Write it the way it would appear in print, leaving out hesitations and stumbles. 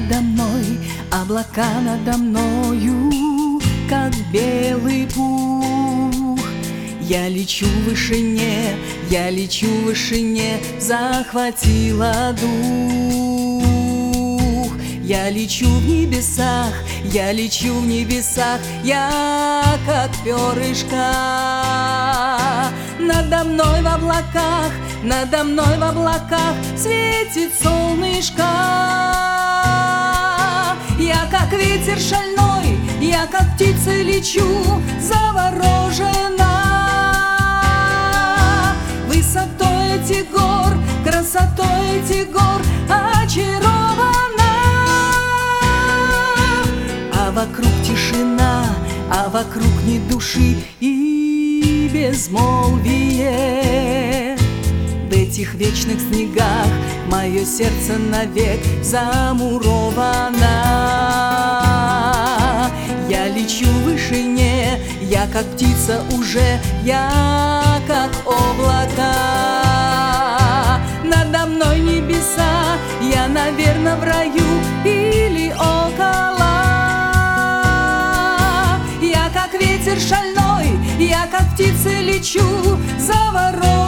надо мной, облака надо мною, как белый пух. Я лечу в вышине, я лечу в вышине, захватила дух. Я лечу в небесах, я лечу в небесах, я как перышко. Надо мной в облаках, надо мной в облаках светит солнышко. Я как ветер шальной, я как птица лечу, заворожена высотой этих гор, красотой этих гор очарована. А вокруг тишина, а вокруг ни души и безмолвие. В этих вечных снегах мое сердце навек замуровано. Я лечу в вышине, я как птица уже, я как облака. Надо мной небеса, я, наверно, в раю или около. Я как ветер шальной, я как птица лечу, заворожена